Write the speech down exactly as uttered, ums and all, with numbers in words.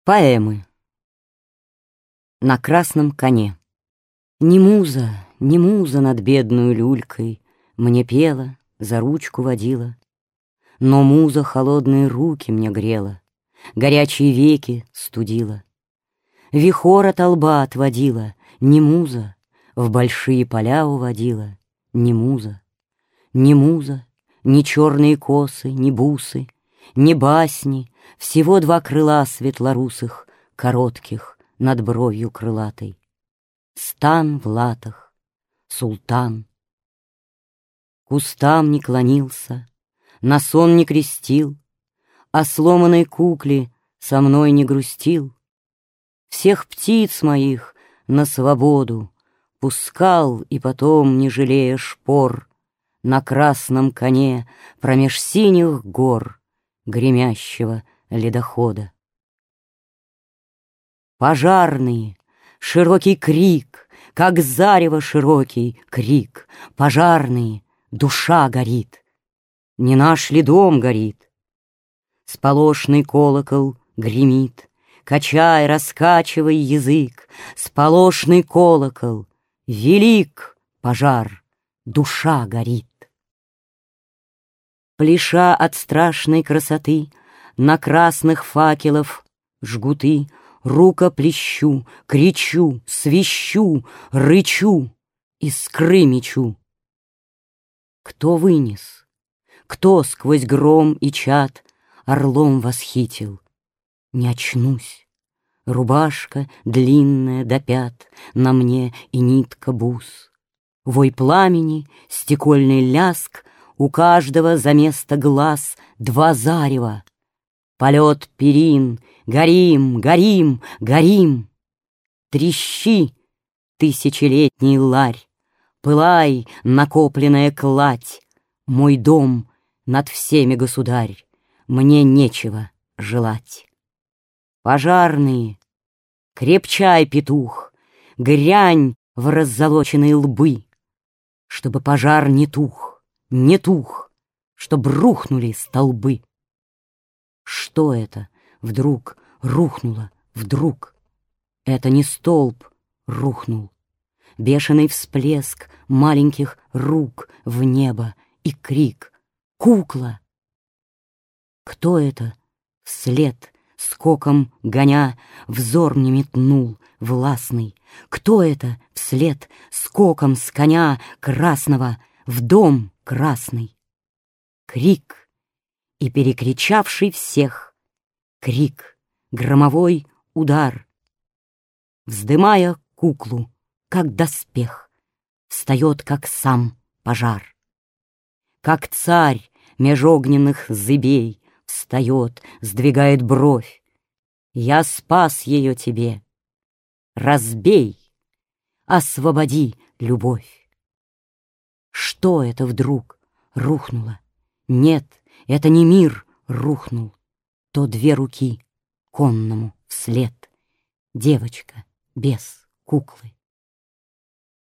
Поэмы. На красном коне. Не муза, не муза над бедную люлькой Мне пела, за ручку водила, Но муза холодные руки мне грела, Горячие веки студила. Вихор от лба отводила, не муза, В большие поля уводила, не муза. Ни муза, ни черные косы, ни бусы, Ни басни, всего два крыла светлорусых, Коротких, над бровью крылатой. Стан в латах, султан. К устам не клонился, на сон не крестил, О сломанной кукле со мной не грустил. Всех птиц моих на свободу Пускал и потом, не жалея шпор, На красном коне промеж синих гор Гремящего ледохода. Пожарные, широкий крик, Как зарево широкий крик, Пожарные, душа горит. Не наш ли дом горит? Сполошный колокол гремит, Качай, раскачивай язык, Сполошный колокол, велик пожар, душа горит. Пляша от страшной красоты, На красных факелов жгуты, Рукоплещу, кричу, свищу, рычу, искры мечу. Кто вынес? Кто сквозь гром и чад Орлом восхитил? Не очнусь. Рубашка длинная до пят, На мне и нитка бус. Вой пламени, стекольный ляск, У каждого за место глаз Два зарева. Полет перин, горим, горим, горим. Трещи, тысячелетний ларь, Пылай, накопленная кладь. Мой дом над всеми государь, Мне нечего желать. Пожарные, крепчай, петух, Грянь в раззолоченные лбы, Чтобы пожар не тух, не тух, Чтоб рухнули столбы. Что это вдруг рухнуло, вдруг? Это не столб рухнул. Бешеный всплеск маленьких рук В небо и крик: «Кукла!» Кто это вслед, скоком гоня, Взор мне метнул властный? Кто это вслед, скоком с коня Красного в дом красный? Крик, и перекричавший всех, Крик, громовой удар. Вздымая куклу, как доспех, Встает, как сам пожар. Как царь меж огненных зыбей Встает, сдвигает бровь. Я спас ее тебе. Разбей, освободи любовь. Что это вдруг рухнуло? Нет, это не мир рухнул, То две руки конному вслед. Девочка без куклы.